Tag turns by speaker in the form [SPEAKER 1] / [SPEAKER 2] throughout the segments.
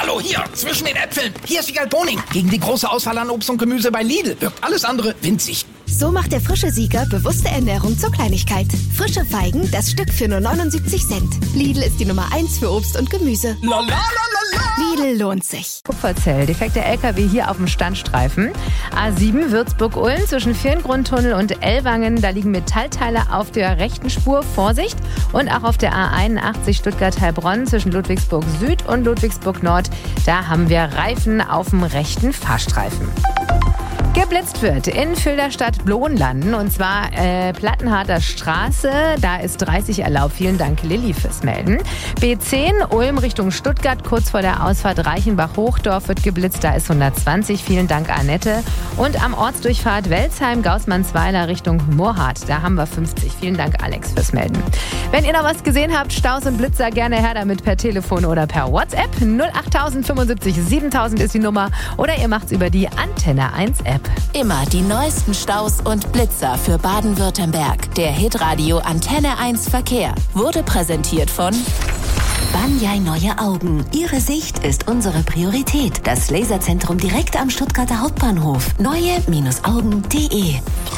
[SPEAKER 1] Hallo, hier, zwischen den Äpfeln. Hier ist Wiegald Boning. Gegen die große Auswahl an Obst und Gemüse bei Lidl wirkt alles andere winzig.
[SPEAKER 2] So macht der frische Sieger bewusste Ernährung zur Kleinigkeit. Frische Feigen, das Stück für nur 79 Cent. Lidl ist die Nummer 1 für Obst und Gemüse. Lidl lohnt sich.
[SPEAKER 3] Kupferzell, defekter LKW hier auf dem Standstreifen. A7 Würzburg-Ulm zwischen Virngrundtunnel und Ellwangen. Da liegen Metallteile auf der rechten Spur. Vorsicht. Und auch auf der A81 Stuttgart-Heilbronn zwischen Ludwigsburg Süd und Ludwigsburg Nord. Da haben wir Reifen auf dem rechten Fahrstreifen. Geblitzt wird in Filderstadt-Blohnlanden und zwar Plattenharter Straße. Da ist 30 erlaubt. Vielen Dank, Lilly, fürs Melden. B10 Ulm Richtung Stuttgart, kurz vor der Ausfahrt Reichenbach-Hochdorf wird geblitzt. Da ist 120. Vielen Dank, Annette. Und am Ortsdurchfahrt Welzheim-Gaußmannsweiler Richtung Moorhardt. Da haben wir 50. Vielen Dank, Alex, fürs Melden. Wenn ihr noch was gesehen habt, Staus und Blitzer, gerne her damit per Telefon oder per WhatsApp. 08000 75 7000 ist die Nummer. Oder ihr macht's über die Antenne 1 App.
[SPEAKER 4] Immer die neuesten Staus und Blitzer für Baden-Württemberg. Der Hitradio Antenne 1 Verkehr wurde präsentiert von
[SPEAKER 5] Banyai Neue Augen. Ihre Sicht ist unsere Priorität. Das Laserzentrum direkt am Stuttgarter Hauptbahnhof. Neue-Augen.de.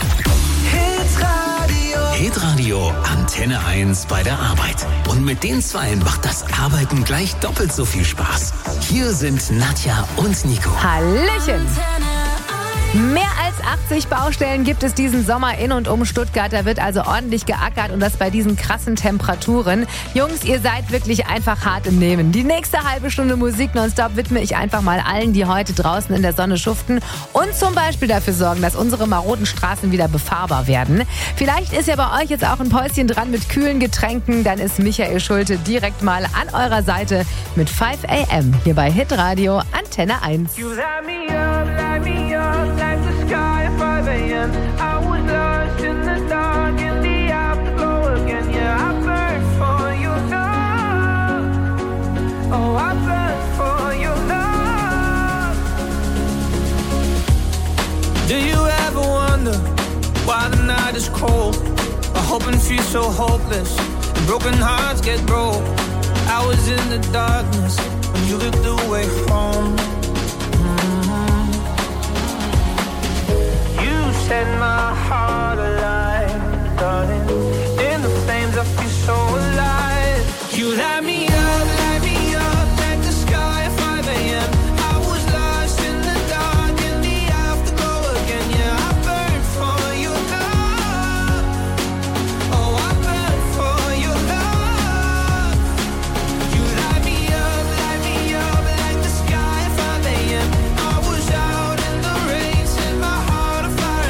[SPEAKER 6] Hitradio Antenne 1 bei der Arbeit. Und mit den Zweien macht das Arbeiten gleich doppelt so viel Spaß. Hier sind Nadja und Nico.
[SPEAKER 3] Hallöchen! Mehr als 80 Baustellen gibt es diesen Sommer in und um Stuttgart. Da wird also ordentlich geackert und das bei diesen krassen Temperaturen. Jungs, ihr seid wirklich einfach hart im Nehmen. Die nächste halbe Stunde Musik nonstop widme ich einfach mal allen, die heute draußen in der Sonne schuften und zum Beispiel dafür sorgen, dass unsere maroden Straßen wieder befahrbar werden. Vielleicht ist ja bei euch jetzt auch ein Päuschen dran mit kühlen Getränken. Dann ist Michael Schulte direkt mal an eurer Seite mit 5 AM hier bei Hitradio Antenne 1.
[SPEAKER 7] Like the sky at 5 a.m. I was lost in the dark in the afterglow again. Yeah, I burned for your love. Oh, I burned for your love. Do you ever wonder why the night is cold? Why hoping feels so hopeless and broken hearts get broke. I was in the darkness when you looked away home. Set my heart alive, darling. In the flames I feel so alive. You light me up like the sky at 5 a.m. I was lost in the dark in the afterglow again. Yeah, I burned for your love. Oh, I burned for your love. You light me up like the sky at 5 a.m. I was out in the rain, set my heart on fire.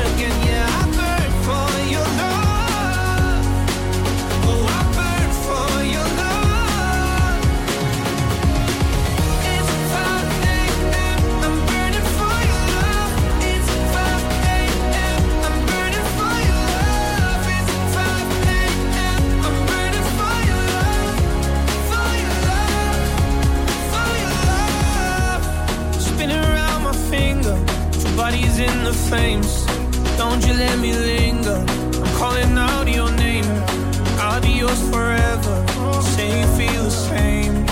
[SPEAKER 7] Bodies in the flames, don't you let me linger. I'm calling out your name, I'll be yours forever. Say you feel the same.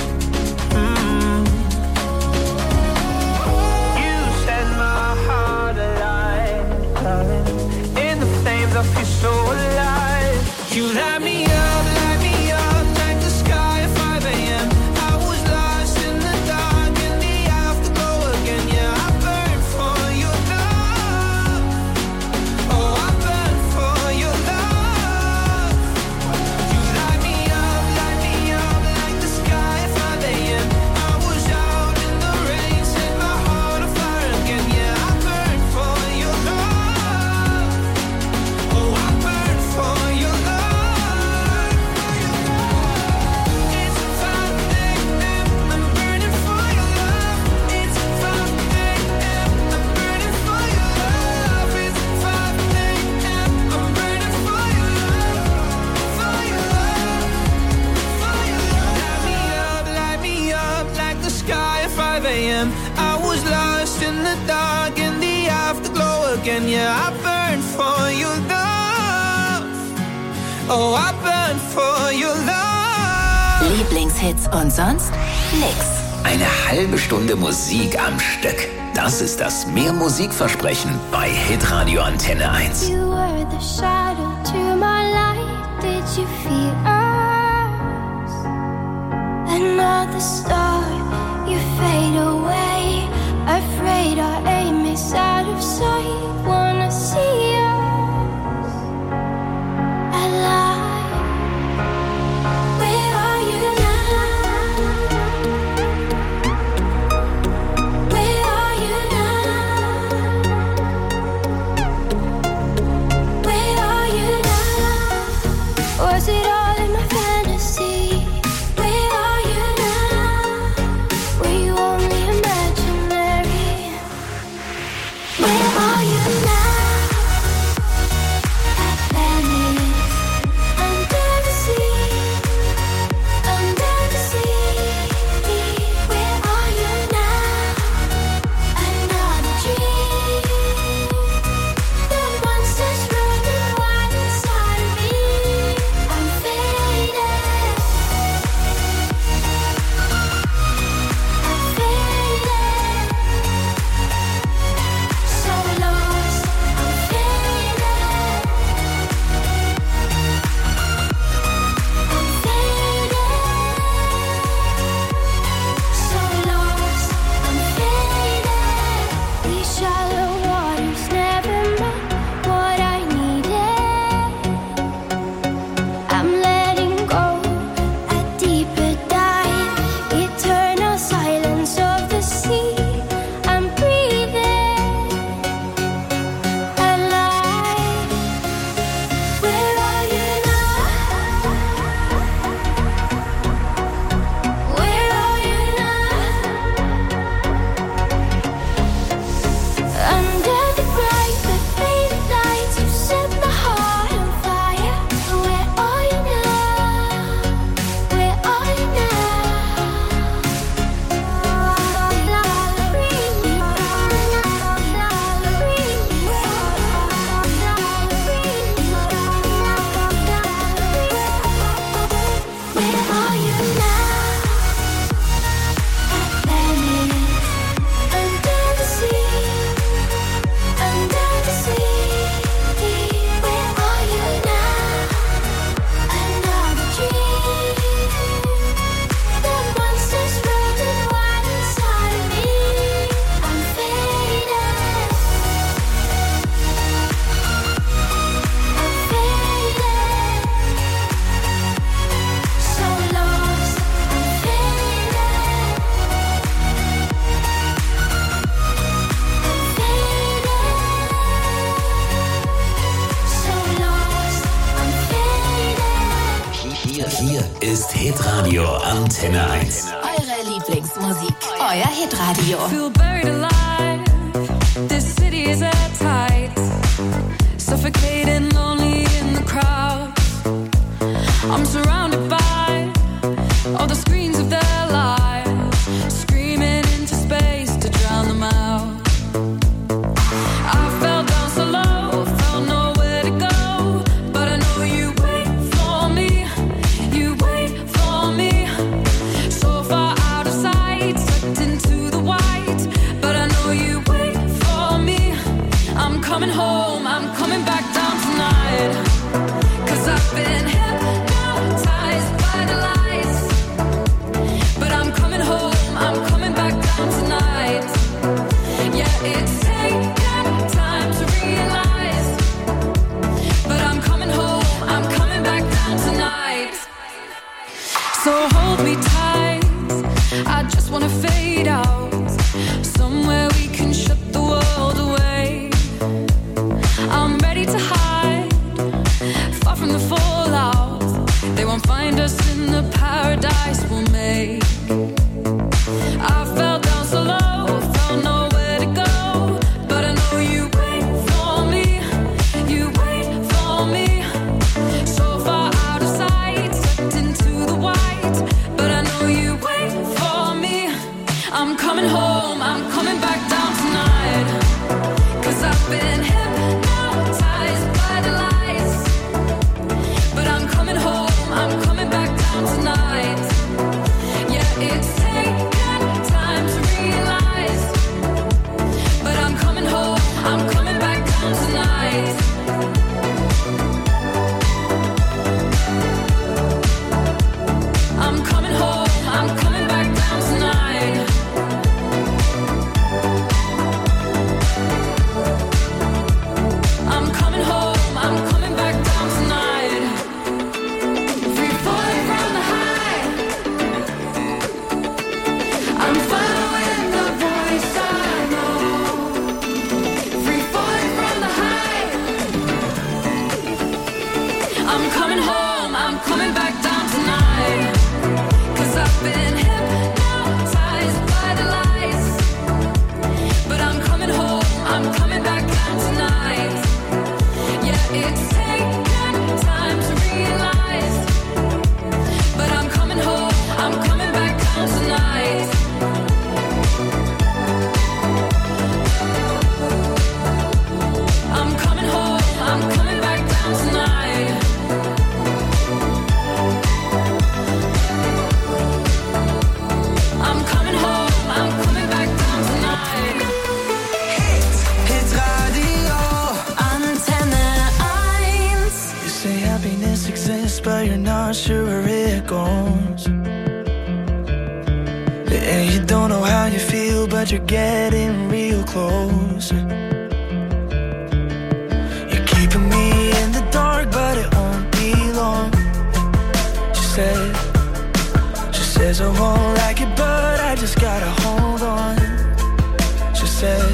[SPEAKER 7] You set my heart alive, darling. In the flames I feel so alive. You light me up like the sky at 5 a.m. I was lost in the dark in the afterglow again. Yeah, I burned for your love. Oh, I burned for your love. You light me up like the sky at 5 a.m. I was out in the rain, set my heart on fire again. Yeah, I burned for your love. Oh, I burned for your love. It's 5 a.m. I'm burning for your love. It's 5 a.m. I'm burning for your love. It's 5 a.m. I'm burning for your love. For your love. For your love. Light me up like the sky at 5 a.m. I was lost in the dark in the afterglow again. Yeah, I burned for your love. Oh, I burned for your love.
[SPEAKER 5] Lieblingshits und sonst nix.
[SPEAKER 6] Eine halbe Stunde Musik am Stück. Das ist das Mehr-Musik-Versprechen bei Hitradio Antenne 1.
[SPEAKER 8] You were the shadow to my light. Did you feel us? Another star, you fade away. Afraid our aim is out of sight. Wanna see us alive. Where are you now? Where are you now? Where are you now? Was it all in my fantasy? Where are you now? Were you only imaginary? Where are you now? At Venice, under the sea, under the sea. Where are you now? Another dream. The monsters running wild inside of me. I'm faded. I'm faded. So lost. I'm faded. I'm faded. So lost. I'm faded. These shallow waters never met what I needed. I'm letting go a deeper dive. Eternal silence of the sea. I'm breathing alive. Where are you now? Where are you now? Under the bright but faded lights, you set the heart on fire. Where are you now? Where are you Where are you now? At Venice, under the sea, under the sea. Where are you now? Another dream. The monsters running wild inside of me. I'm faded. I'm faded. So lost. I'm faded. I'm faded. So lost. I'm faded.
[SPEAKER 6] Hier ist Hitradio Antenne 1.
[SPEAKER 4] Eure Lieblingsmusik. Euer Hitradio.
[SPEAKER 9] Feel buried alive. This city is at tight. Suffocating, lonely in the crowd. I'm surrounded by all the screens of their lives, screaming into space to drown them out. I fell down so low, felt nowhere to go, but I know you wait for me. You wait for me. So far out of sight, sucked into the white, but I know you wait for me. I'm coming home, I'm coming back down tonight. 'Cause I've been hypnotized by the lights. But I'm coming home, I'm coming back down tonight. Yeah, it's taken time to realize. But I'm coming home, I'm coming back down tonight. So hold me tight, I just wanna fade out. Somewhere we can shut the world away. I'm ready to hide, far from the fallout. They won't find us in the paradise we'll make. I fell down so low, felt nowhere to go, but I know you wait for me. You wait for me. So far out of sight, sucked into the white, but I know you wait for me. I'm coming home, I'm coming back down tonight. 'Cause I've been hypnotized by the lights. But I'm coming home, I'm coming back down tonight. Yeah, it's taken
[SPEAKER 10] how you feel, but you're getting real close. You're keeping me in the dark, but it won't be long. She says I won't like it, but I just gotta hold on. She said,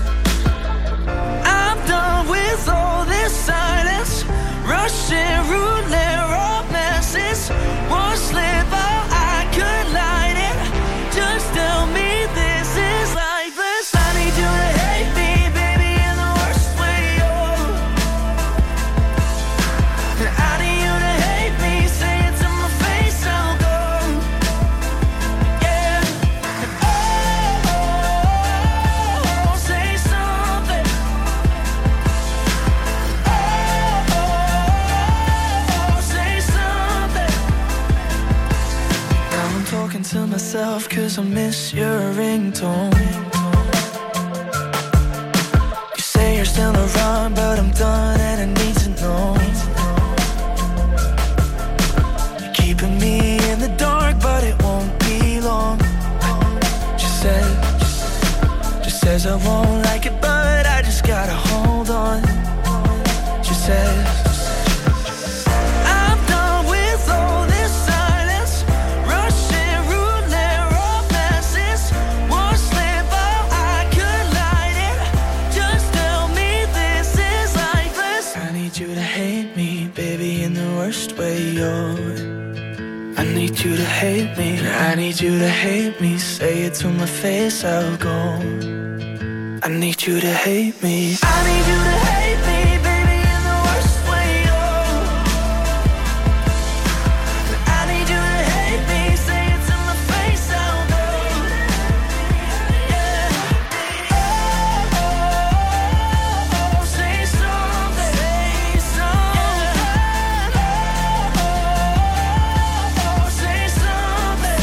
[SPEAKER 10] I'm done with all this silence, Russian roulette romances. One slip out, I could light it. Just tell me this is lifeless. I need you to hate me, baby, in the worst way. Oh, I need you to hate me, say it to my face, I'll go. Yeah. Oh, say something. Oh, say something. Now I'm talking to myself 'cause I miss your ringtone. You say you're still around, but I'm done and I need to know. You're keeping me in the dark, but it won't be long. She says I won't like it, but I just gotta hold on. She says, I'm done with all this silence, Russian roulette romances. One slip out, I could light it. Just tell me this is lifeless. I need you to hate me, baby, in the worst way. I need you to hate me. I need you to hate me. Say it to my face, I'll go. I need you to hate me. I need you to hate me, baby, in the worst way. I need you to hate me. Say it to my face, I'll go. Yeah. Oh, say something. Say something. Oh, say something.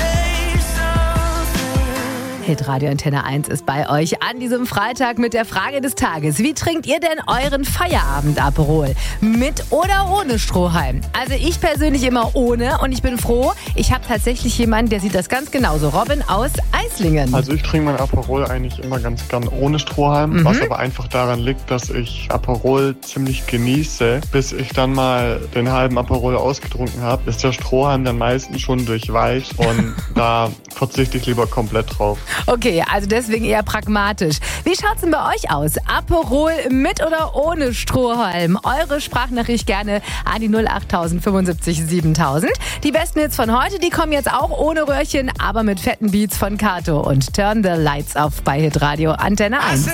[SPEAKER 10] Say something.
[SPEAKER 3] Hitradio Antenne 1 ist bei euch an diesem Freitag mit der Frage des Tages. Wie trinkt ihr denn euren Feierabend-Aperol? Mit oder ohne Strohhalm? Also ich persönlich immer ohne und ich bin froh, ich habe tatsächlich jemanden, der sieht das ganz genauso. Robin aus Eislingen.
[SPEAKER 11] Also ich trinke mein Aperol eigentlich immer ganz gern ohne Strohhalm, was aber einfach daran liegt, dass ich Aperol ziemlich genieße. Bis ich dann mal den halben Aperol ausgetrunken habe, ist der Strohhalm dann meistens schon durchweicht und da verzichte ich lieber komplett drauf.
[SPEAKER 3] Okay, also deswegen eher pragmatisch. Wie schaut's denn bei euch aus? Aperol mit oder ohne Strohhalm? Eure Sprachnachricht gerne an die 08000 75 7000. Die besten Hits von heute, die kommen jetzt auch ohne Röhrchen, aber mit fetten Beats von Kato und Turn the Lights Off bei Hitradio Antenne 1.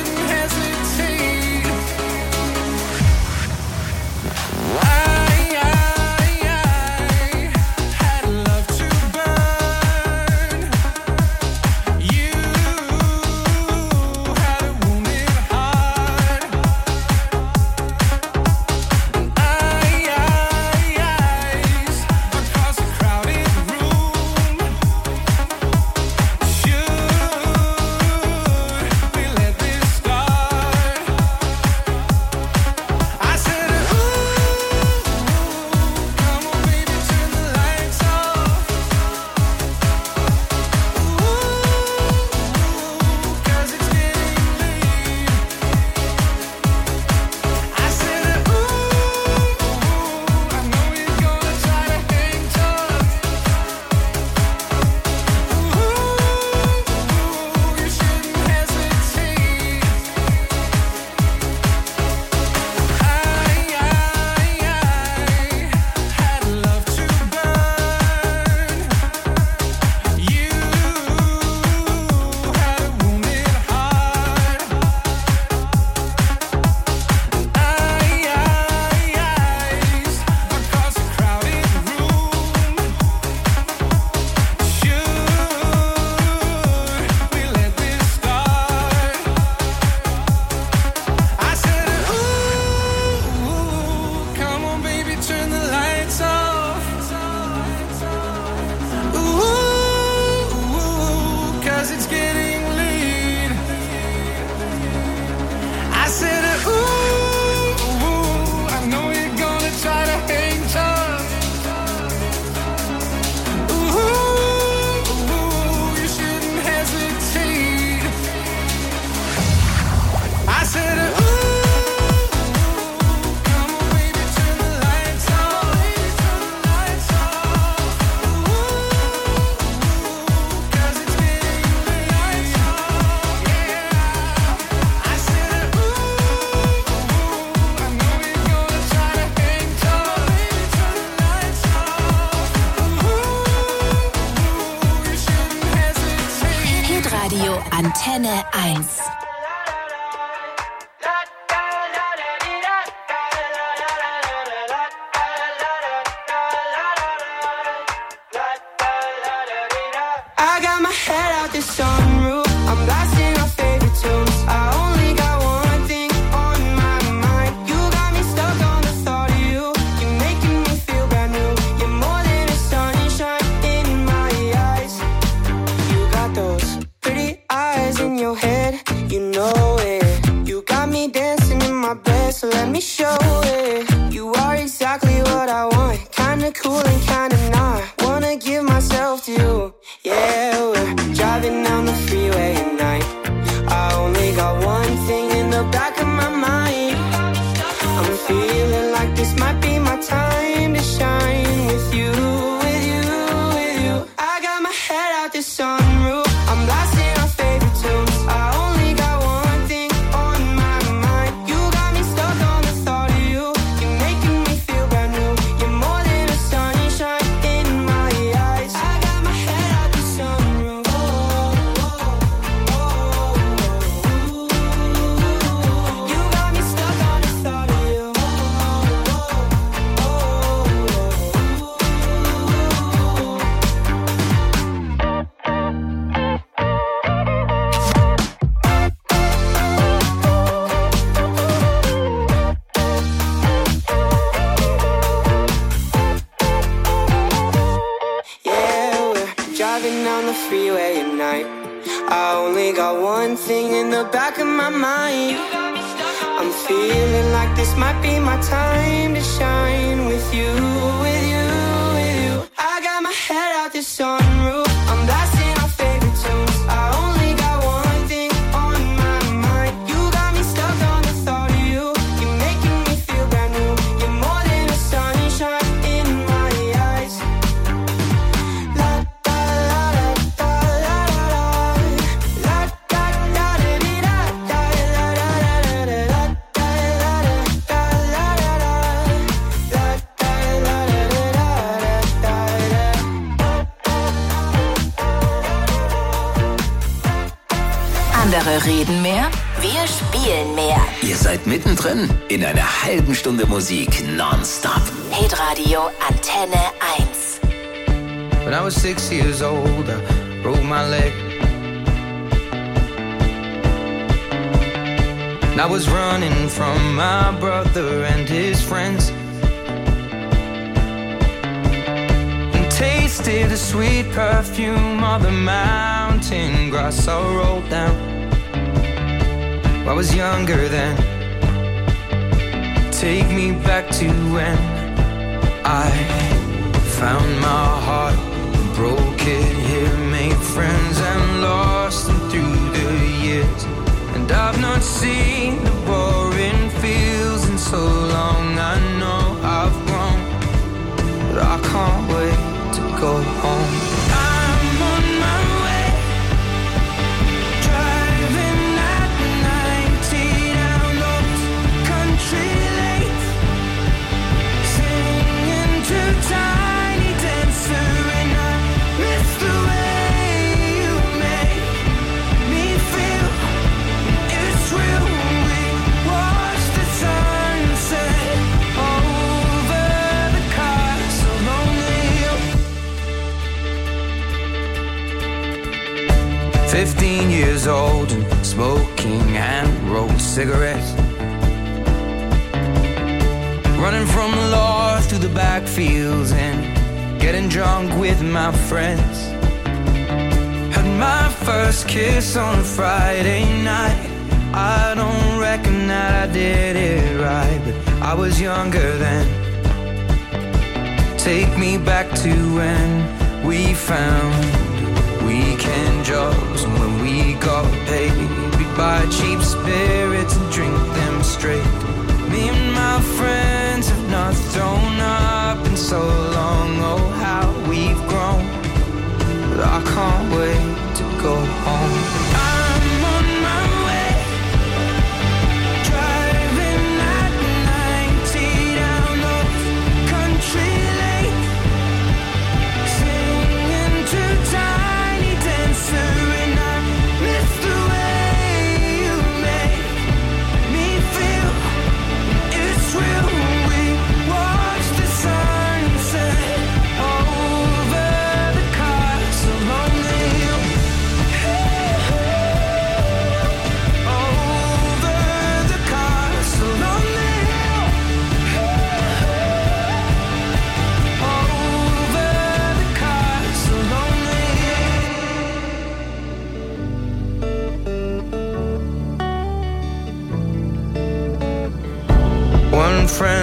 [SPEAKER 7] I
[SPEAKER 4] Antenne 1.
[SPEAKER 10] I got my head out the sunroof. I'm blasting our favorite tunes. I only got one thing on my mind. You got me stuck on the thought of you. You're making me feel brand new. You're more than a sunshine in my eyes. You got those pretty eyes in your head. You know it. You got me dancing in my bed, so let me show it. You are exactly what I want. Kinda cool and kinda not. Wanna give myself to you. Yeah, we're driving down the freeway at night. I only got one thing in the back of my mind. I'm feeling like this might be my time to shine with you, with you, with you. I got my head out the sunroof. I'm blasting our favorite tunes. I only got one thing on my mind. You got me stuck on the thought of you. You're making me feel brand new. You're more than a sunshine in my eyes. I got my head out the sunroof. You got me stuck on the thought of you. Yeah, we're driving down the freeway at night. I only got one thing in the back of my mind. I'm feeling like this might be my time to shine with you, with you, with you. I got my head out the sunroof. I'm blasting our favorite tunes. I only got one thing on my mind. You got me stuck on the thought of you. You're making me feel brand new. You're more than a sunshine in my eyes. La da la da la la la. La da da da dee da da la la la la la. La da la da la la la. La da la da da da da.
[SPEAKER 4] Andere reden mehr, wir spielen mehr.
[SPEAKER 6] Ihr seid mittendrin in einer halben Stunde Musik nonstop.
[SPEAKER 4] Hitradio Antenne 1.
[SPEAKER 12] When I was 6 years old, I broke my leg. And I was running from my brother and his friends, and tasted the sweet perfume of the mountain grass I rolled down. I was younger then. Take me back to when I found my heart, broke it here, made friends and lost them through the years. And I've not seen the boring fields in so long. I know I've grown, but I can't wait to go home. I'm on my way, driving at 90 down those country lanes, singing to Tiny Dancer, and I miss the way you make me feel. It's real. We watch the sunset over the castle lonely. 15 years old and smoking hand-rolled cigarettes, running from the law through the backfields and getting drunk with my friends. Had my first kiss on a Friday night. I don't reckon that I did it right, but I was younger then. Take me back to when we found weekend jobs, and when we got paid, we'd buy cheap spirits and drink them straight. Me and my friends have not thrown up in so long. Oh, how we've grown, but I can't wait to go home. I'm on my way, driving at 90 down those country lanes, singing to Tiny Dancer, and I miss the way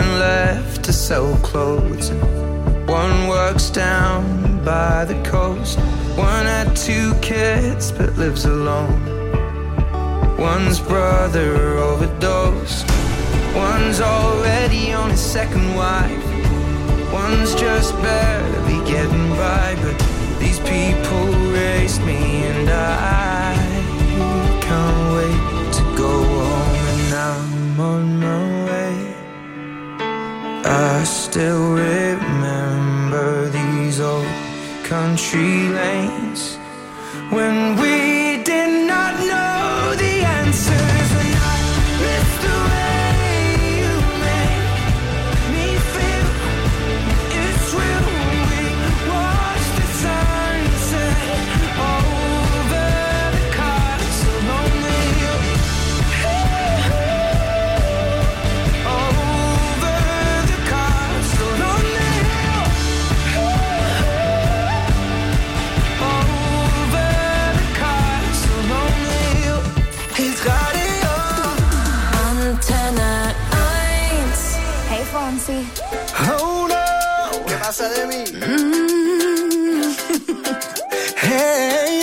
[SPEAKER 12] women left to sell clothes. One works down by the coast. One had 2 kids but lives alone. One's brother overdosed. One's already on his second wife. One's just barely getting by. But these people raised me and I can't wait to go home. And I'm on my way. I still remember these old country lanes when we did not know the answers. And I miss the way you make me feel. It's real. We watch the sunset over the castle on the hill. Over the castle on the hill. Over the castle on the hill. Hit Radio
[SPEAKER 13] Antenne 1. Hey Fonsi.
[SPEAKER 10] Oh no, ¿qué pasa de mí? Hey,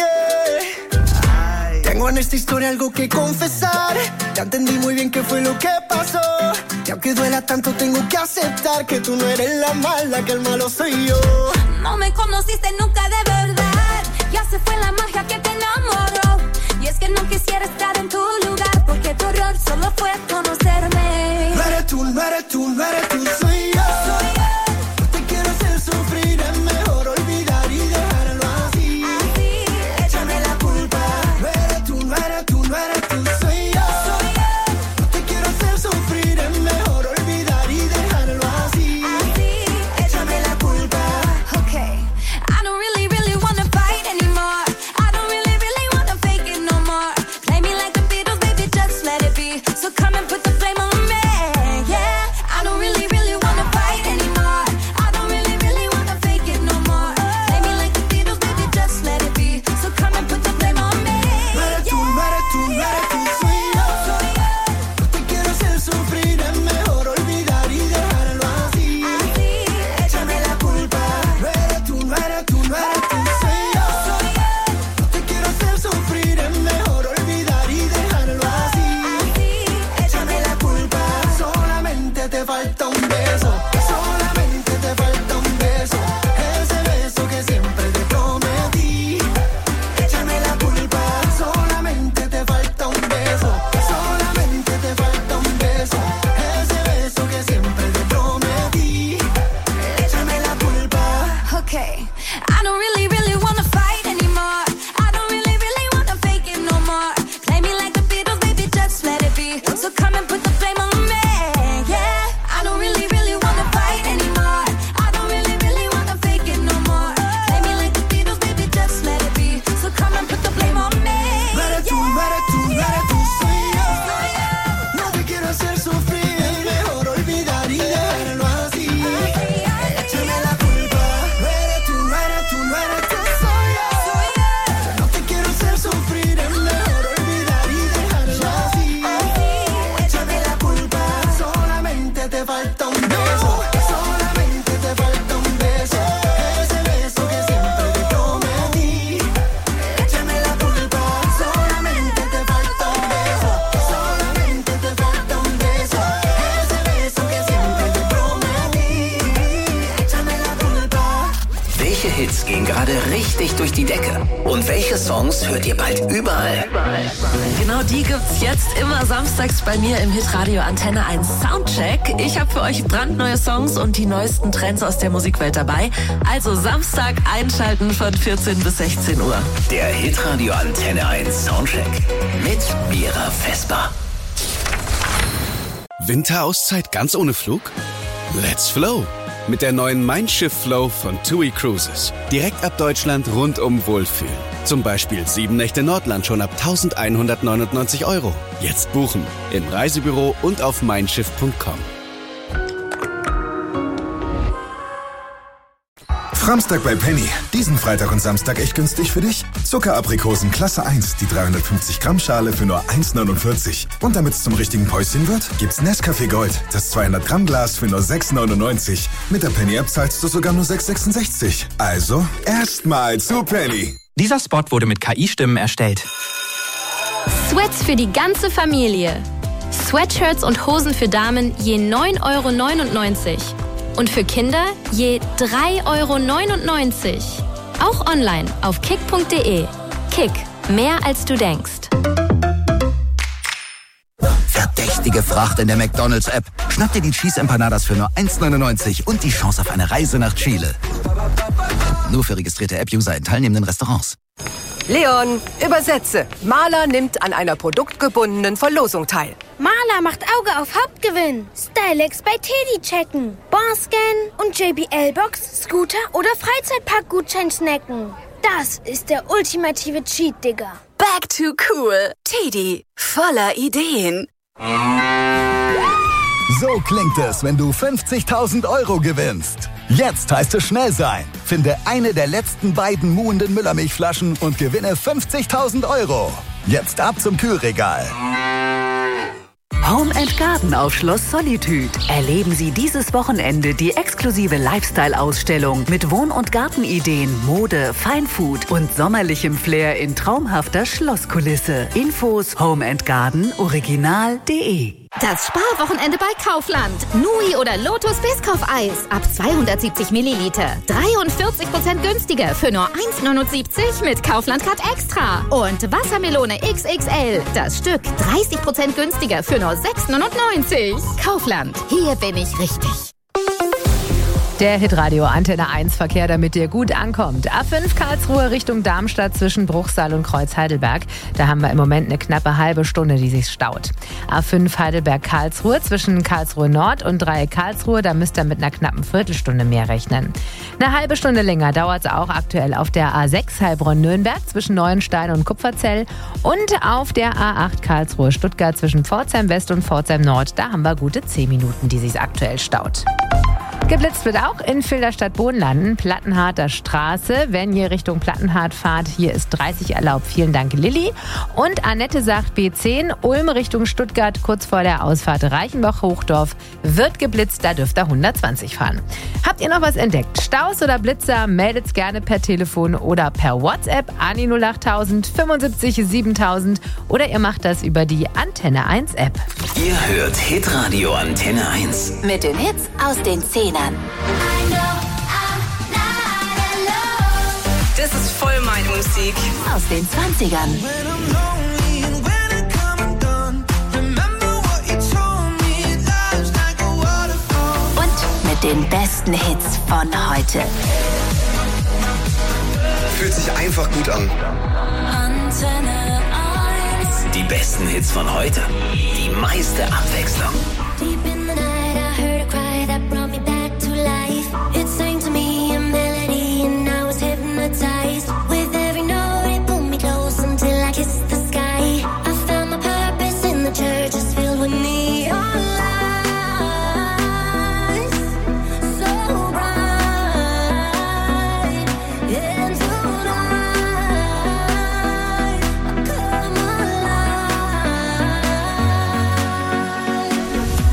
[SPEAKER 10] yeah. Tengo en esta historia algo que confesar. Ya entendí muy bien qué fue lo que pasó. Y aunque duela tanto tengo que aceptar que tú no eres la mala, que el malo soy yo.
[SPEAKER 13] No me conociste nunca de verdad. Ya se fue la magia que te enamoró. Y es que no quisiera estar en tu lugar, porque tu error solo fue conocerme.
[SPEAKER 10] No eres tú, no eres tú, no eres tú, soy yo. No te quiero hacer sufrir, es mejor olvidar y dejarlo así. Échame la culpa. No eres tú, no eres tú, no eres tú, soy yo. No te quiero hacer sufrir, es mejor olvidar y dejarlo así. Échame la culpa.
[SPEAKER 13] Okay, I don't really, really wanna fight anymore. I don't really, really wanna fake it no more. Play me like the Beatles, baby, just let it be. So come and put the blame on me, yeah. I don't really, really wanna fight anymore. I don't really, really wanna fake it no more. Play me like the Beatles, baby, just let it be. So come and put the blame on me,
[SPEAKER 10] No eres tú, no eres tú, no eres tú, soy yo. No te quiero hacer sufrir, es mejor olvidar y dejarlo así. Échame la culpa. No eres tú, no eres tú, no eres tú, soy yo. No te quiero hacer sufrir, es mejor olvidar y dejarlo así. Échame la culpa. Solamente te falta un beso. Solamente te falta un beso. Ese beso que siempre te prometí. Échame la culpa. Solamente te falta un beso. Solamente te falta un beso. Ese beso que siempre te prometí. Échame la culpa.
[SPEAKER 13] okay. I don't really, really wanna fight anymore. I don't really, really wanna fake it no more. Play me like the Beatles, baby, just let it be. So come and put the blame on me, yeah. I don't really, really wanna fight anymore. I don't really, really wanna fake it no more. Play me like the Beatles, baby, just let it be. So come and put the blame on me,
[SPEAKER 10] No eres tú, no eres tú, no eres tú, soy yo. No te quiero hacer sufrir, es mejor olvidar y dejarlo así. Échame la culpa. No eres tú, no eres tú, no eres tú, soy yo. No te quiero hacer sufrir, es mejor olvidar y dejarlo así. Échame la culpa. Solamente te falta un beso. Solamente te falta un beso. Ese beso que siempre te prometí. Échame la culpa. Solamente te falta un beso. Solamente te falta un beso. Ese beso que siempre te prometí. Échame la culpa.
[SPEAKER 6] Welche Hits gehen gerade richtig durch die Decke? Und welche Songs hört ihr bald überall?
[SPEAKER 14] Genau die gibt's jetzt immer samstags bei mir im Hitradio Antenne 1 Soundcheck. Ich habe für euch brandneue Songs und die neuesten Trends aus der Musikwelt dabei. Also Samstag einschalten von 14 bis 16 Uhr.
[SPEAKER 6] Der Hitradio Antenne 1 Soundcheck mit Mira Vesper.
[SPEAKER 15] Winterauszeit ganz ohne Flug? Let's flow! Mit der neuen Mein Schiff Flow von TUI Cruises. Direkt ab Deutschland rundum wohlfühlen. Zum Beispiel 7 Nächte Nordland schon ab 1.199 €. Jetzt buchen im Reisebüro und auf meinschiff.com.
[SPEAKER 16] Samstag bei Penny. Diesen Freitag und Samstag echt günstig für dich. Zuckeraprikosen Klasse 1, die 350 Gramm Schale für nur 1,49. Und damit es zum richtigen Päuschen wird, gibt's Nescafé Gold, das 200 Gramm Glas für nur 6,99. Mit der Penny App zahlst du sogar nur 6,66. Also erstmal zu Penny.
[SPEAKER 17] Dieser Spot wurde mit KI-Stimmen erstellt.
[SPEAKER 18] Sweats für die ganze Familie. Sweatshirts und Hosen für Damen je 9,99 € und für Kinder je 3,99 €. Auch online auf kick.de. Kick, mehr als du denkst.
[SPEAKER 19] Verdächtige Fracht in der McDonald's-App. Schnapp dir die Cheese Empanadas für nur 1,99 € und die Chance auf eine Reise nach Chile. Nur für registrierte App-User in teilnehmenden Restaurants.
[SPEAKER 20] Leon, übersetze. Maler nimmt an einer produktgebundenen Verlosung teil.
[SPEAKER 8] Maler macht Auge auf Hauptgewinn. Stylex bei Teddy checken. Bonscan und JBL-Box, Scooter oder Freizeitpark-Gutschein snacken. Das ist der ultimative Cheat, Digga.
[SPEAKER 5] Back to cool. Teddy, voller Ideen.
[SPEAKER 21] So klingt es, wenn du 50.000 € gewinnst. Jetzt heißt es schnell sein. Finde eine der letzten beiden muhenden Müllermilchflaschen und gewinne 50.000 €. Jetzt ab zum Kühlregal.
[SPEAKER 22] Home & Garden auf Schloss Solitude. Erleben Sie dieses Wochenende die exklusive Lifestyle-Ausstellung mit Wohn- und Gartenideen, Mode, Feinfood und sommerlichem Flair in traumhafter Schlosskulisse. Infos homeandgardenoriginal.de.
[SPEAKER 2] Das Sparwochenende bei Kaufland. Nui oder Lotus Biscoff-Eis ab 270 Milliliter. 43% günstiger für nur 1,79 mit Kaufland-Card Extra. Und Wassermelone XXL. Das Stück 30% günstiger für nur 6,99. Kaufland. Hier bin ich richtig.
[SPEAKER 3] Der Hitradio Antenne 1 Verkehr, damit ihr gut ankommt. A5 Karlsruhe Richtung Darmstadt zwischen Bruchsal und Kreuz Heidelberg. Da haben wir im Moment eine knappe halbe Stunde, die sich staut. A5 Heidelberg-Karlsruhe zwischen Karlsruhe Nord und Dreieck Karlsruhe. Da müsst ihr mit einer knappen Viertelstunde mehr rechnen. Eine halbe Stunde länger dauert es auch aktuell auf der A6 Heilbronn-Nürnberg zwischen Neuenstein und Kupferzell. Und auf der A8 Karlsruhe-Stuttgart zwischen Pforzheim West und Pforzheim Nord. Da haben wir gute 10 Minuten, die sich aktuell staut. Geblitzt wird auch in Filderstadt-Bohnlanden, Plattenharter Straße. Wenn ihr Richtung Plattenhardt fahrt, hier ist 30 erlaubt. Vielen Dank, Lilly. Und Annette sagt B10, Ulm Richtung Stuttgart, kurz vor der Ausfahrt Reichenbach-Hochdorf, wird geblitzt, da dürft ihr 120 fahren. Habt ihr noch was entdeckt? Staus oder Blitzer? Meldet's gerne per Telefon oder per WhatsApp an die 08000 75 7000 oder ihr macht das über die Antenne 1 App.
[SPEAKER 6] Ihr hört Hitradio Antenne 1.
[SPEAKER 5] Mit den Hits aus den 10ern.
[SPEAKER 23] Das ist voll meine Musik.
[SPEAKER 5] Aus den 20ern. Und mit den besten Hits von heute.
[SPEAKER 24] Fühlt sich einfach gut an.
[SPEAKER 6] Antenne 1. Die besten Hits von heute. Die meiste Abwechslung.
[SPEAKER 8] Deep in the night I heard a cry that brought me back to life. It sang to me a melody and I was hypnotized. With every note it pulled me close until I kissed the sky. I found my purpose in the church is filled with neon lights. So bright. And tonight I come alive.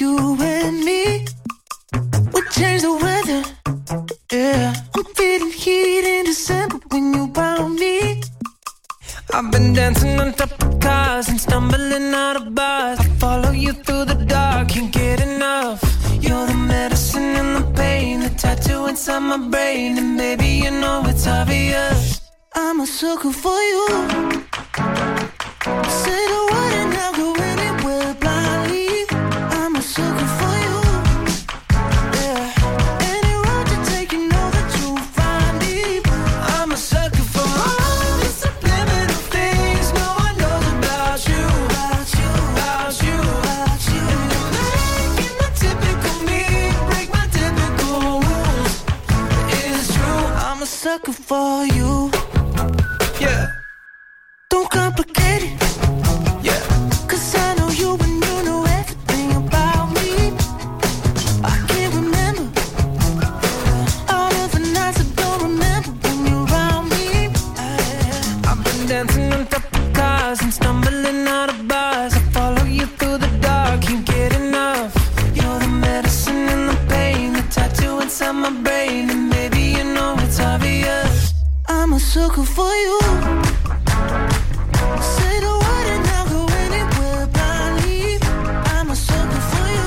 [SPEAKER 10] you and me. We change the weather, yeah. I'm feeling heat in December when you found me. I've been dancing on top of cars and stumbling out of bars. I follow you through the dark, can't get enough. You're the medicine and the pain, the tattoo inside my brain. And baby, you know it's obvious, I'm a sucker for you. Say the word and I'll go anywhere blindly. I'm a sucker for you. Yeah. Any road you take, you know that you'll find me. I'm a sucker for all the subliminal things no one knows about you. About you, about you, about you. And you're making the typical me break my typical rules. It's true, I'm a sucker for you. Yeah. Don't complicate it. Yeah. 'Cause I know you and you know everything about me. I can't remember all of the nights I don't remember when you're around me. I've been dancing on top of cars and stumbling out of bars. I follow you through the dark, can't get enough. You're the medicine and the pain, the tattoo inside my brain. And maybe you know it's obvious, I'm a sucker for you. Say the word and I'll go anywhere blindly. I'm a sucker for you.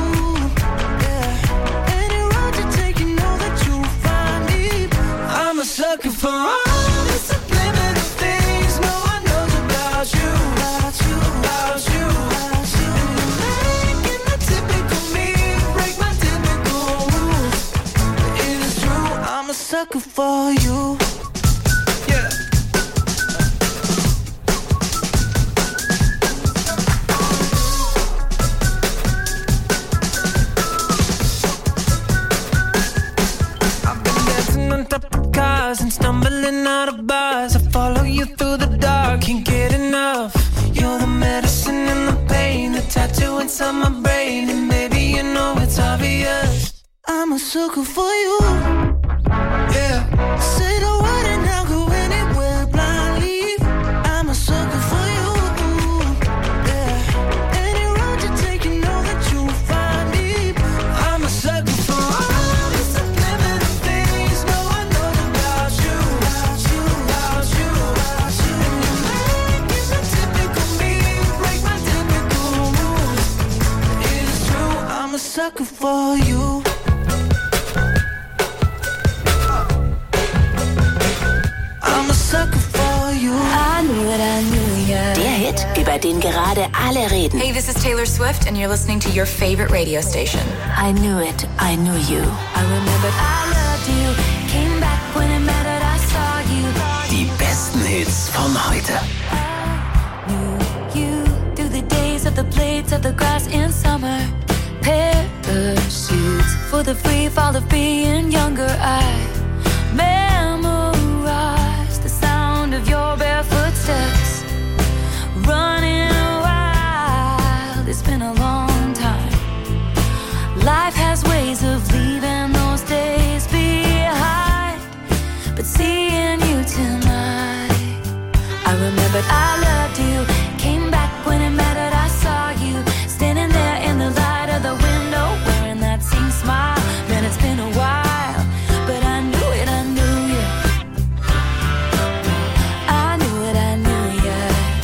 [SPEAKER 10] Yeah. Any road you take, you know that you'll find me. I'm a sucker for all the subliminal things no one knows about you. About you, about you, about you. And you're making the typical me break my typical rules. It is true, I'm a sucker for you. Yeah. On top of cars and stumbling out of bars. I follow you through the dark, can't get enough. You're the medicine and the pain, the tattoo inside my brain. And maybe you know it's obvious, I'm a sucker for you. Yeah. Say the word and I'll go anywhere blindly. I'm a sucker for you. Yeah. Any road you take, you know that you'll find me. I'm a sucker for all the subliminal things no one knows about you. About you, about you, about you. And you're making the typical me break my typical rules. It is true, I'm a sucker for you. I'm a sucker for you.
[SPEAKER 4] I knew it, I knew ya. Der Hit, über den gerade alle reden.
[SPEAKER 1] Hey, this is Taylor Swift and you're listening to your favorite radio station.
[SPEAKER 4] I knew it, I knew you.
[SPEAKER 13] I remembered I loved you. Came back when it mattered, I saw you.
[SPEAKER 6] Die besten Hits von heute.
[SPEAKER 13] You through the days of the blades of the grass in summer. Parachutes for the free fall of being younger. I memorized the sound of your bare footsteps. Running wild, it's been a long time. Life has ways of leaving those days behind. But seeing you tonight, I remembered I loved you. Came back when it mattered, I saw you. Standing there in the light of the window, wearing that same smile. Man, it's been a while, but I knew it, I knew you. I knew it, I knew you.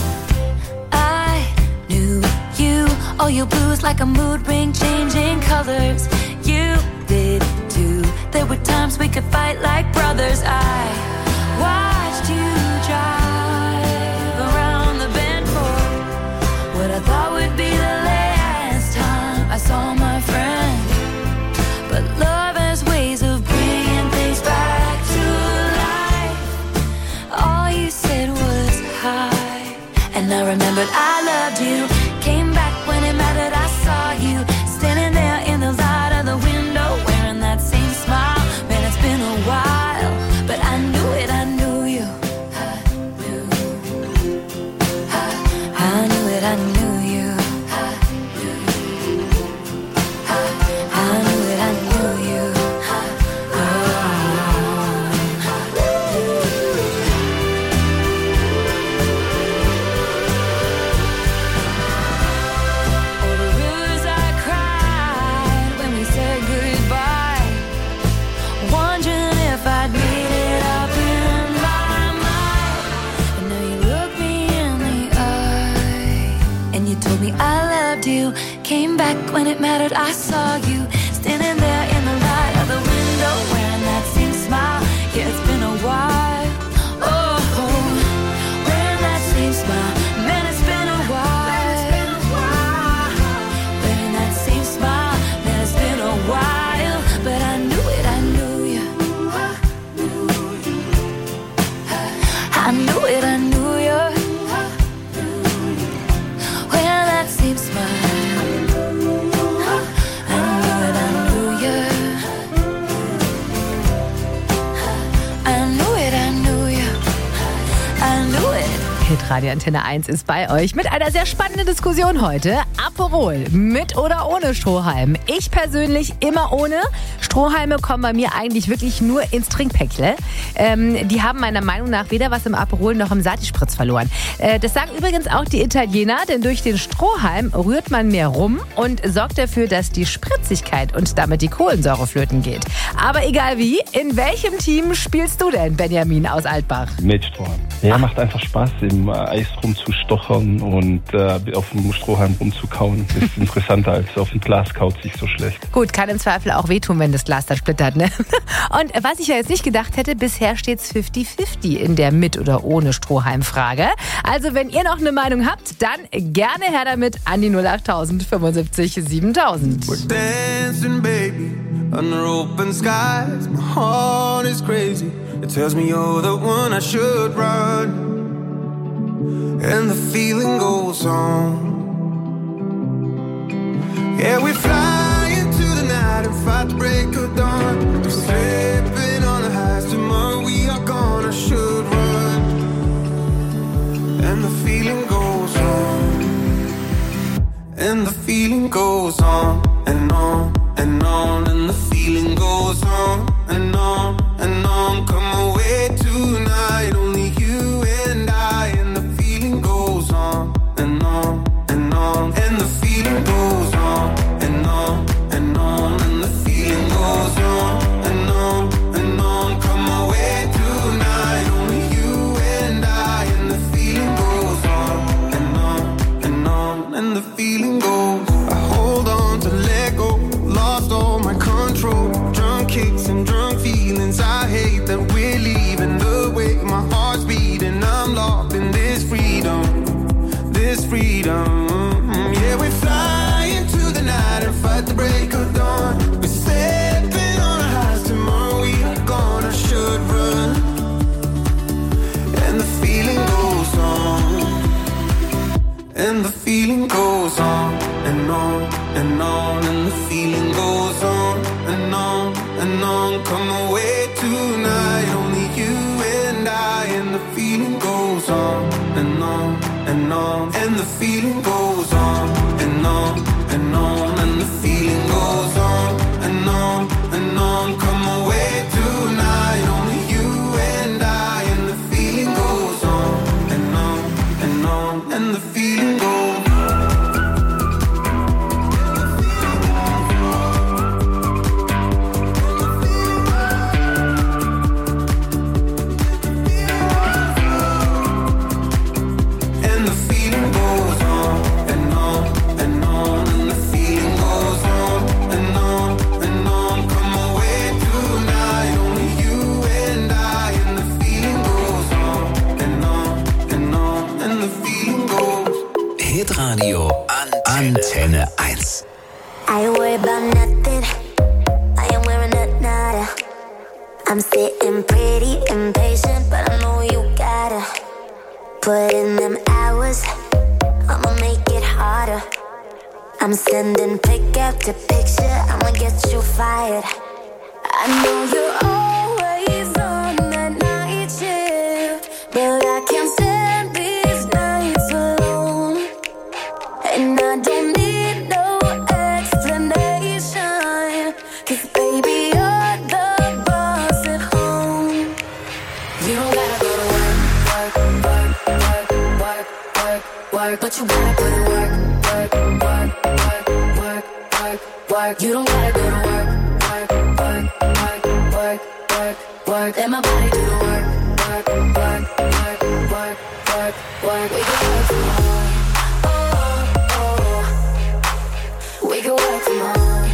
[SPEAKER 13] I knew you. Oh, your blues like a mood ring, changing colors. You did too. There were times we could fight like brothers. I watched you drive around the bend for what I thought would be the last time I saw my friend. But love has ways of bringing things back to life. All you said was hi, and I remembered I loved you. Came back when it mattered, I saw you. Standing there in the light of the window, wearing that same smile. Man, it's been a while, but me I loved you. Came back when it mattered, I saw you standing there in the light of the window, wearing that same smile. Yeah, it's been a while. Oh, wearing that same smile. Man, it's been a while. Wearing that same smile. Man, it's been a while. But I knew it, I knew you. I knew it, I knew you. Wearing that same smile.
[SPEAKER 3] Hitradio Antenne 1 ist bei euch mit einer sehr spannenden Diskussion heute. Aperol, mit oder ohne Strohhalm? Ich persönlich immer ohne. Strohhalme kommen bei mir eigentlich wirklich nur ins Trinkpäckle. Die haben meiner Meinung nach weder was im Aperol noch im Sati-Spritz verloren. Das sagen übrigens auch die Italiener, denn durch den Strohhalm rührt man mehr rum und sorgt dafür, dass die Spritzigkeit und damit die Kohlensäure flöten geht. Aber egal wie, in welchem Team spielst du denn, Benjamin aus Altbach?
[SPEAKER 7] Mit Strohhalm. Ja, macht einfach Spaß, im Eis rumzustochern und auf dem Strohhalm rumzukauen. Das ist interessanter als auf dem Glas, kaut sich so schlecht.
[SPEAKER 3] Gut, kann im Zweifel auch wehtun, wenn das Glas da splittert, ne? Und was ich ja jetzt nicht gedacht hätte, bisher steht's 50-50 in der Mit- oder ohne Strohhalm-Frage. Also wenn ihr noch eine Meinung habt, dann gerne her damit an die 08000 75 7000.
[SPEAKER 10] We're dancing, baby, under open skies. My heart is crazy. It tells me you're the one I should run. And the feeling goes on. Yeah, we fly into the night and fight the break of dawn. We're slipping on the highs. Tomorrow we are gone. I should run. And the feeling goes on. And the feeling goes on and on and on. And the feeling goes on and on and on. Come away tonight, only you and I. And the feeling goes on and on and on. And the feeling goes on and on and on. And the feeling goes on and on and on. Come away tonight, only you and I. And the feeling goes on and on and on. And the feeling goes. I hold on to let go. Lost all my control. Drunk kicks and drunk feelings. I hate that we're leaving the way my heart's beating. I'm locked in this freedom. This freedom. Yeah, we fly into the night and fight the break of dawn. We're stepping on our highs. Tomorrow we are gone. I should run. And the feeling goes on. And the feeling goes on and on and on. And the feeling goes on and on and on. Come away tonight, only you and I. And the feeling goes on and on and on. And the feeling goes on and on and on. And the feeling goes on and on and on. Come away tonight, only you and I. And the feeling goes on and on and on. And the feeling goes.
[SPEAKER 6] Hitradio Antenne 1.
[SPEAKER 8] I ain't worried about nothing. I ain't wearing a nada. I'm sitting pretty impatient, but I know you gotta put in them hours. I'ma make it harder. I'm sending pick after picture. I'ma get you fired. I know you're always on that night shift, but I can't stand these nights alone. And I don't need no explanation, 'cause baby you're the boss at home. You don't gotta go to work, work, work, work, work, work, work, but you gotta put in work, work, work, work, work, work, work. You don't gotta go to work, work, work, work, work, work, work. Let my body do the work, work, work, work, work, work, work. We can work from home. Oh, oh,
[SPEAKER 13] can work from home.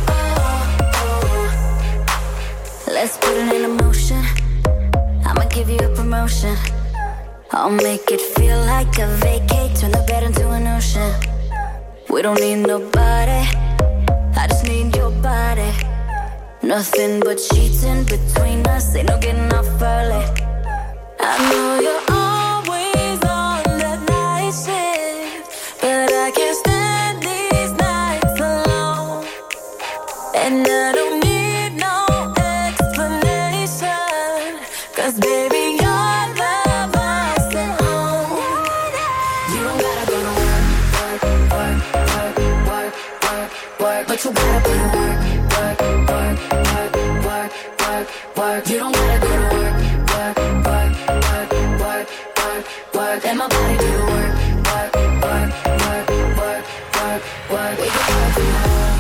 [SPEAKER 13] Let's put it in motion. I'ma give you a promotion. I'll make it feel like a vacate. Turn the bed into an ocean. We don't need nobody. I just need your body. Nothing but sheets in between us. Ain't no getting off early. I know you're always on the night shift, but I can't stand these nights alone. And I don't need no explanation, 'cause baby you're the boss at home. You don't gotta go to work, work, work, work, work, work, work, but you gotta put in work, work, work, work, work, work, work. You don't gotta go to work, work, work, work, work, work, work. Let my body do the work, work, work, work, work, work, work. We can work from home.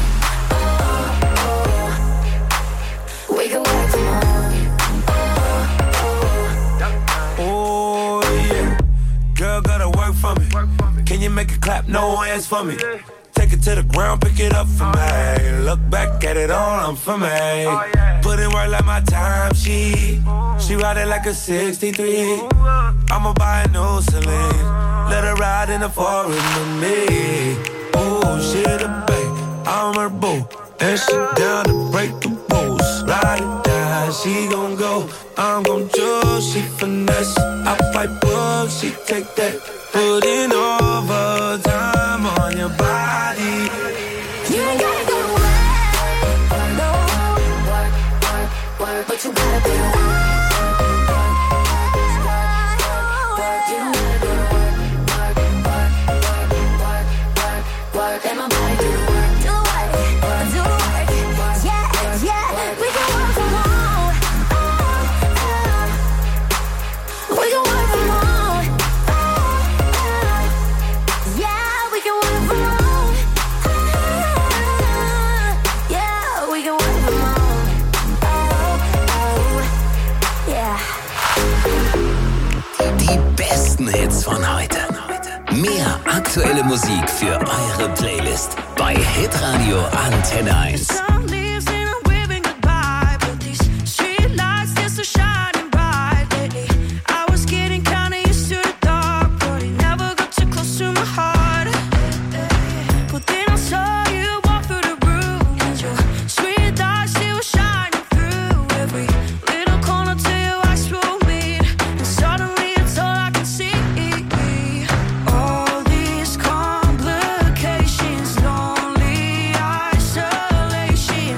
[SPEAKER 13] We can work from home.
[SPEAKER 9] Oh yeah, girl gotta work for me. Can you make it clap? No hands for me. Take it to the ground, pick it up for me. Look back at it all, I'm for me. Put in work like my time sheet. She ride it like a 63. I'ma buy a new Celine. Let her ride in the foreign with me. Oh, she the babe, I'm her boo. And she down to break the rules. Ride it down, she gon' go. I'm gon' choose, she finesse. I fight bugs, she take that. Put in overtime on your body.
[SPEAKER 13] You ain't gotta go to work, no. Work, work, work, but you gotta be work. You don't gotta go to work, work, work, work, work, work, work. Let my body do the work, do the work, do the work. Yeah, yeah, we can work from home. We can work from home. Yeah, we can work from home. Yeah, we can work from home. Yeah.
[SPEAKER 6] Die besten Hits von heute. Mehr aktuelle Musik für eure Playlist bei Hitradio Antenne 1.
[SPEAKER 10] Some leaves and I'm waving goodbye, but these street lights just so shining bright lately. I was getting kinda used to the dark, but it never got too close to my heart. But then I saw you walk through the room, and your sweet eyes, they were shining through every little corner till your eyes rolled me, and suddenly it's all I can see. All these complications, lonely isolation.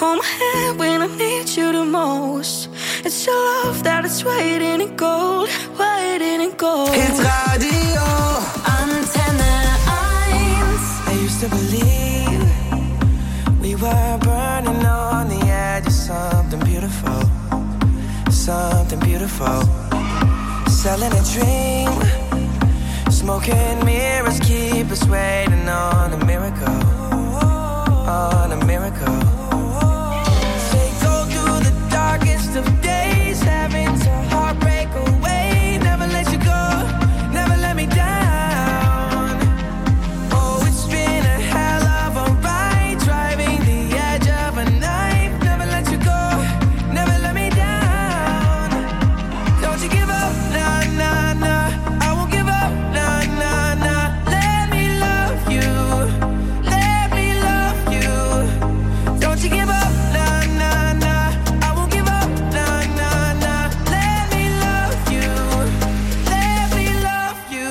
[SPEAKER 8] hold my hand when I need you the most. It's your love that is waiting in gold, waiting in gold.
[SPEAKER 10] Hit Radio
[SPEAKER 8] Antenne 1.
[SPEAKER 10] I used to believe we were burning on the edge of something beautiful, something beautiful. Selling a dream, smoking mirrors keep us waiting on a miracle, on a miracle. They go through the darkest of days, having to heartbreak away. Never let you go, never let me down. Oh, it's been a hell of a ride, driving the edge of a knife. Never let you go, never let me down. Don't you give up, nah, nah, nah. I won't give up, nah, nah, nah. Let me love you, let me love you. Don't you give up, nah, nah, nah. I won't give up, nah, nah, nah. Let me love you, let me love you.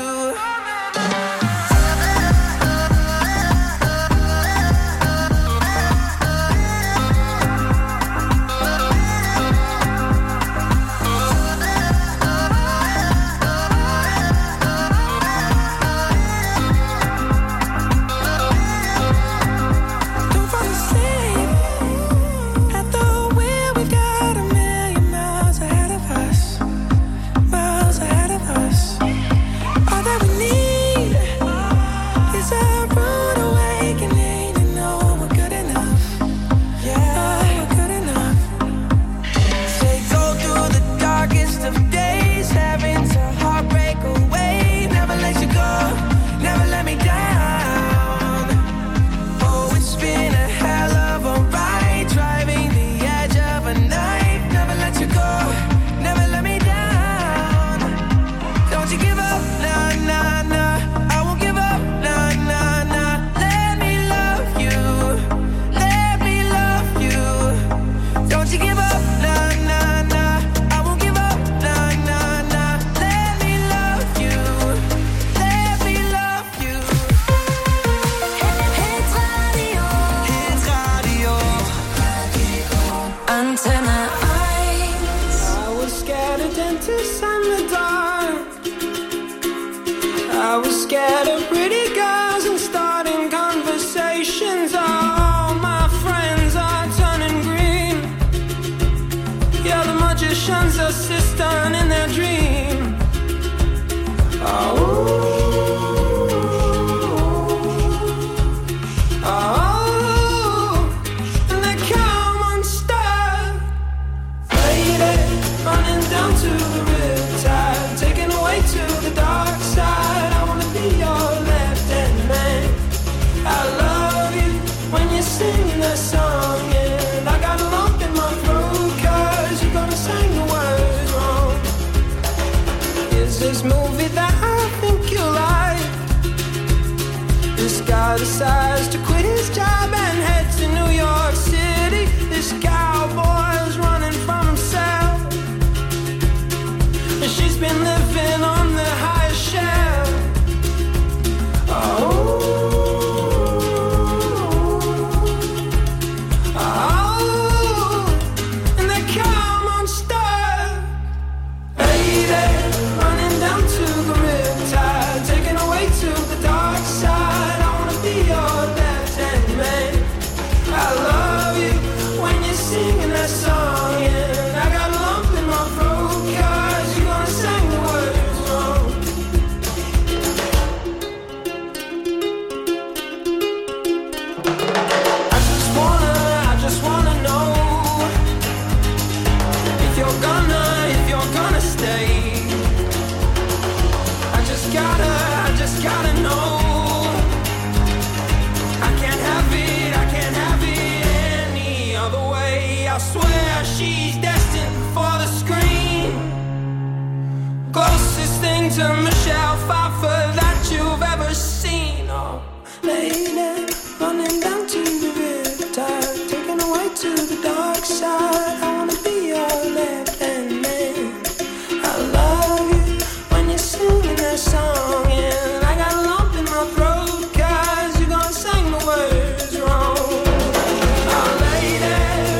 [SPEAKER 10] Don't fall asleep at the wheel. We've got a million miles ahead of us, miles ahead of us. All that we need is a rude awakening to know we're good enough. Yeah, we're good enough. They go through the darkest of days, having to heartbreak away. Never let you go, never let me down. Oh, it's been a hell of a ride, driving the edge of a knife. Never let you go, never let me down. Don't you give up, nah, nah, nah. I won't give up, nah, nah, nah. Let me love you, let me love you. Don't you give up, nah, nah, nah. I won't give up, nah, nah, nah. Let me love you, let me love you.
[SPEAKER 8] Hit Radio, Hit Radio, Antenne 1.
[SPEAKER 10] I was scared of dentists in the dark. I was scared of pretty girls and starting conversations. All my friends are turning green. Yeah, the magician's assistant in their dream. And they come unstuck. Lady, running down to the riptide, taken away to the dark side. I wanna be your left-hand man. I love you when you're singing that song, and I got a lump in my throat 'cause you're gonna sing the words wrong. Is this movie that I think you like? This guy decides to quit his job and head to New York City. This cowboy's running from himself, and she's been living on the highest shelf. And they come unstuck. Lady, running down to the riptide, taken away to the dark side. I wanna be your left-hand man. I love you when you're singing that song, and I got a lump in my throat 'cause you're gonna sing the words wrong. I just wanna know if you're gonna stay. I just gotta know. I can't have it any other way. I swear she's destined for the screen. Closest thing to Michelle Pfeiffer that you've ever seen. Oh, lady, running down to the riptide, taken away to the dark side. I wanna be your left-hand man. I love you when you're singing that song, and I got a lump in my throat 'cause you're gonna sing the words wrong. Oh, lady,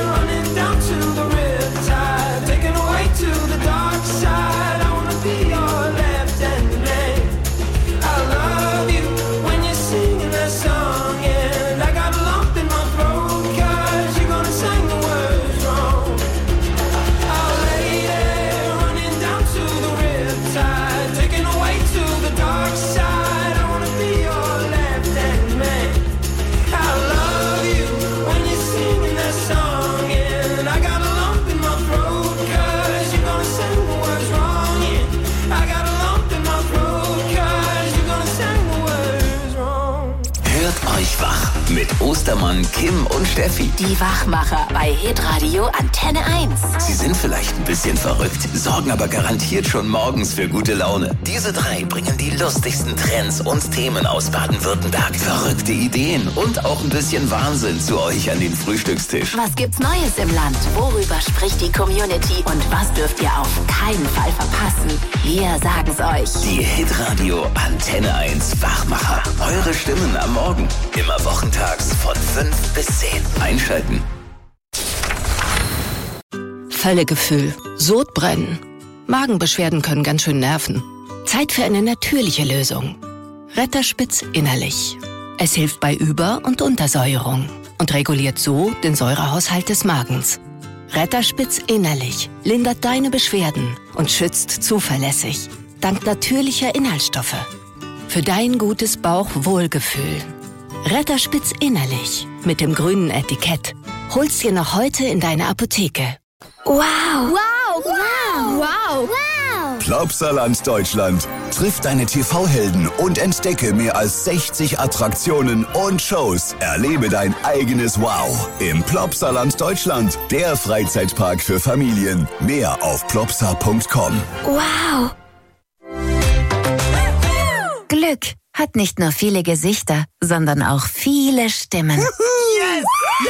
[SPEAKER 6] mit Ostermann, Kim und Steffi.
[SPEAKER 4] Die Wachmacher bei Hitradio Antenne 1.
[SPEAKER 6] Sie sind vielleicht ein bisschen verrückt, sorgen aber garantiert schon morgens für gute Laune. Diese 3 bringen die lustigsten Trends und Themen aus Baden-Württemberg, verrückte Ideen und auch ein bisschen Wahnsinn zu euch an den Frühstückstisch.
[SPEAKER 4] Was gibt's Neues im Land? Worüber spricht die Community? Und was dürft ihr auf keinen Fall verpassen? Wir sagen's euch.
[SPEAKER 6] Die Hitradio Antenne 1 Wachmacher. Eure Stimmen am Morgen. Immer wochentags von 5 bis 10. Einschalten.
[SPEAKER 11] Völlegefühl, Sodbrennen. Magenbeschwerden können ganz schön nerven. Zeit für eine natürliche Lösung. Retterspitz innerlich. Es hilft bei Über- und Untersäuerung und reguliert so den Säurehaushalt des Magens. Retterspitz innerlich lindert deine Beschwerden und schützt zuverlässig. Dank natürlicher Inhaltsstoffe. Für dein gutes Bauchwohlgefühl. Retterspitz innerlich mit dem grünen Etikett. Hol's dir noch heute in deine Apotheke.
[SPEAKER 2] Wow! Wow! Wow! Wow!
[SPEAKER 21] Plopsaland Deutschland. Triff deine TV-Helden und entdecke mehr als 60 Attraktionen und Shows. Erlebe dein eigenes Wow im Plopsaland Deutschland. Der Freizeitpark für Familien. Mehr auf plopsa.com.
[SPEAKER 2] Wow! Glück hat nicht nur viele Gesichter, sondern auch viele Stimmen.
[SPEAKER 10] Yes!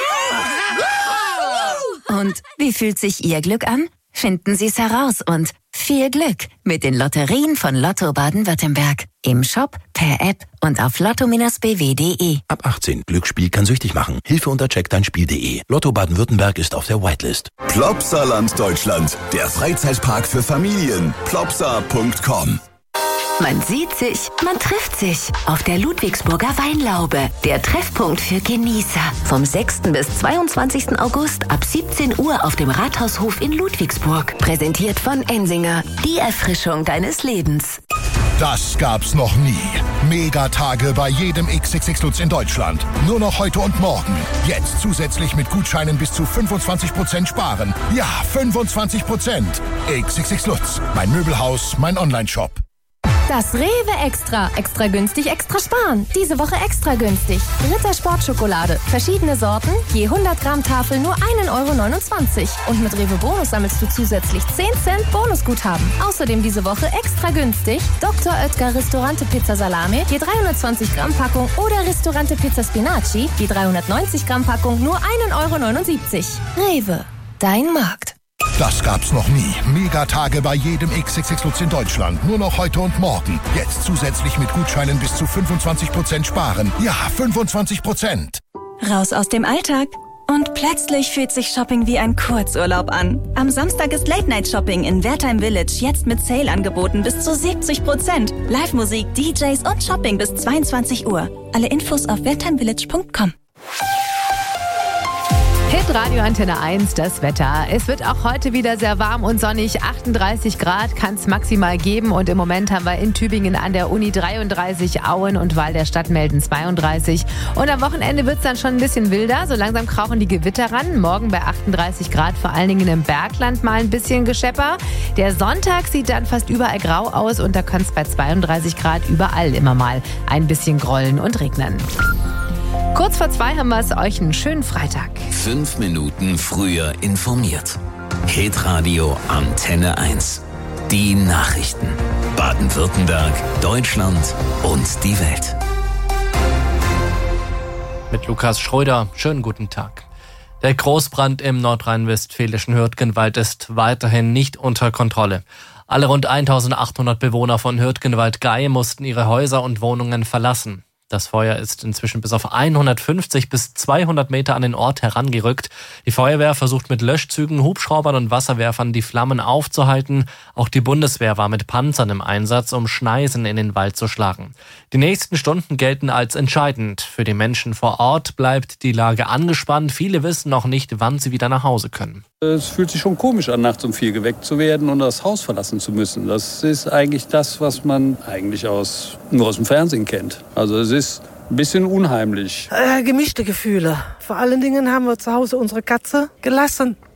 [SPEAKER 2] Und wie fühlt sich Ihr Glück an? Finden Sie es heraus und viel Glück mit den Lotterien von Lotto Baden-Württemberg. Im Shop, per App und auf lotto-bw.de.
[SPEAKER 12] Ab 18. Glücksspiel kann süchtig machen. Hilfe unter checkdeinspiel.de. Lotto Baden-Württemberg ist auf der Whitelist.
[SPEAKER 21] Plopsaland Deutschland. Der Freizeitpark für Familien. Plopsa.com.
[SPEAKER 5] Man sieht sich, man trifft sich auf der Ludwigsburger Weinlaube, der Treffpunkt für Genießer. Vom 6. bis 22. August ab 17 Uhr auf dem Rathaushof in Ludwigsburg. Präsentiert von Ensinger, die Erfrischung deines Lebens.
[SPEAKER 14] Das gab's noch nie. Megatage bei jedem XXX Lutz in Deutschland. Nur noch heute und morgen. Jetzt zusätzlich mit Gutscheinen bis zu 25% sparen. Ja, 25%. XXX Lutz, mein Möbelhaus, mein Onlineshop.
[SPEAKER 15] Das Rewe Extra. Extra günstig, extra sparen. Diese Woche extra günstig. Ritter Sportschokolade. Verschiedene Sorten. Je 100 Gramm Tafel nur 1,29 Euro. Und mit Rewe Bonus sammelst du zusätzlich 10 Cent Bonusguthaben. Außerdem diese Woche extra günstig. Dr. Oetker Ristorante Pizza Salame. Je 320 Gramm Packung. Oder Ristorante Pizza Spinaci. Je 390 Gramm Packung nur 1,79 Euro. Rewe. Dein Markt.
[SPEAKER 14] Das gab's noch nie. Megatage bei jedem XXX Lutz in Deutschland. Nur noch heute und morgen. Jetzt zusätzlich mit Gutscheinen bis zu 25% sparen. Ja, 25%.
[SPEAKER 25] Raus aus dem Alltag. Und plötzlich fühlt sich Shopping wie ein Kurzurlaub an. Am Samstag ist Late-Night-Shopping in Wertheim Village jetzt mit Sale-Angeboten bis zu 70%. Live-Musik, DJs und Shopping bis 22 Uhr. Alle Infos auf wertheimvillage.com.
[SPEAKER 3] Hitradio Antenne 1, das Wetter. Es wird auch heute wieder sehr warm und sonnig. 38 Grad kann es maximal geben. Und im Moment haben wir in Tübingen an der Uni 33, Auen und Val der Stadt melden 32. Und am Wochenende wird es dann schon ein bisschen wilder. So langsam krauchen die Gewitter ran. Morgen bei 38 Grad, vor allen Dingen im Bergland mal ein bisschen Geschepper. Der Sonntag sieht dann fast überall grau aus. Und da kann es bei 32 Grad überall immer mal ein bisschen grollen und regnen. Kurz vor 2 haben wir es euch einen schönen Freitag.
[SPEAKER 6] 5 Minuten früher informiert. Hitradio Antenne 1. Die Nachrichten. Baden-Württemberg, Deutschland und die Welt.
[SPEAKER 26] Mit Lukas Schröder. Schönen guten Tag. Der Großbrand im nordrhein-westfälischen Hürtgenwald ist weiterhin nicht unter Kontrolle. Alle rund 1800 Bewohner von Hürtgenwald-Gei mussten ihre Häuser und Wohnungen verlassen. Das Feuer ist inzwischen bis auf 150 bis 200 Meter an den Ort herangerückt. Die Feuerwehr versucht mit Löschzügen, Hubschraubern und Wasserwerfern die Flammen aufzuhalten. Auch die Bundeswehr war mit Panzern im Einsatz, um Schneisen in den Wald zu schlagen. Die nächsten Stunden gelten als entscheidend. Für die Menschen vor Ort bleibt die Lage angespannt. Viele wissen noch nicht, wann sie wieder nach Hause können.
[SPEAKER 27] Es fühlt sich schon komisch an, nachts um 4 geweckt zu werden und das Haus verlassen zu müssen. Das ist eigentlich das, was man eigentlich nur aus dem Fernsehen kennt. Also es ist ein bisschen unheimlich.
[SPEAKER 28] Gemischte Gefühle. Vor allen Dingen haben wir zu Hause unsere Katze gelassen.